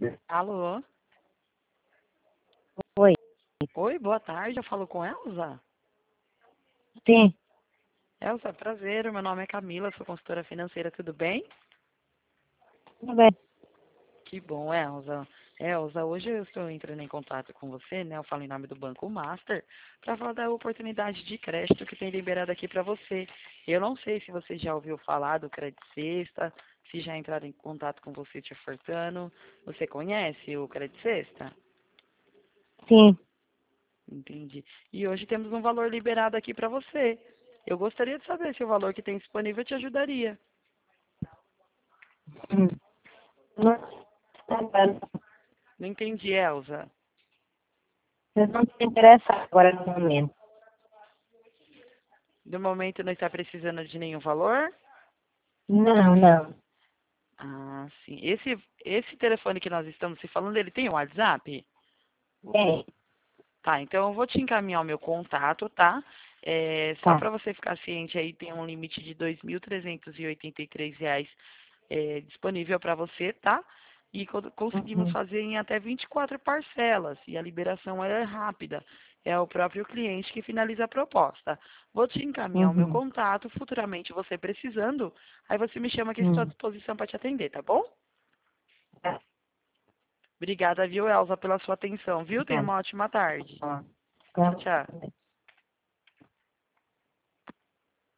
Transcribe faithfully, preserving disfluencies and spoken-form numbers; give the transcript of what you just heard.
Alô? Oi. Oi, boa tarde. Eu falo com Elza? Sim, Elza, prazer. Meu nome é Camila, sou consultora financeira, tudo bem? tudo bem. Que bom, Elza. Elza, hoje eu estou entrando em contato com você, né? Eu falo em nome do Banco Master, para falar da oportunidade de crédito que tem liberado aqui para você. Eu não sei se você já ouviu falar do Crédito Sexta, se já entraram em contato com você te ofertando. Você conhece o Crédito Sexta? Sim. Entendi. E hoje temos um valor liberado aqui para você. Eu gostaria de saber se o valor que tem disponível te ajudaria. Hum. Não, tá bom. Não entendi, Elza. Eu não estou interessado agora no momento. No momento não está precisando de nenhum valor? Não, não. Ah, sim. Esse, esse telefone que nós estamos se falando, ele tem um WhatsApp? Bem, Tá, então eu vou te encaminhar o meu contato, tá? É, só tá. para você ficar ciente aí, tem um limite de dois mil trezentos e oitenta e três reais é, disponível para você, tá? E co- conseguimos Uhum. fazer em até vinte e quatro parcelas e a liberação ela é rápida. É o próprio cliente que finaliza a proposta. Vou te encaminhar o meu Uhum. contato, futuramente você precisando, aí você me chama aqui estou à Uhum. disposição para te atender, tá bom? Tá. Obrigada, viu, Elza, pela sua atenção, viu? Tenha Tá. uma ótima tarde. Ó. Tchau, tchau. Tá.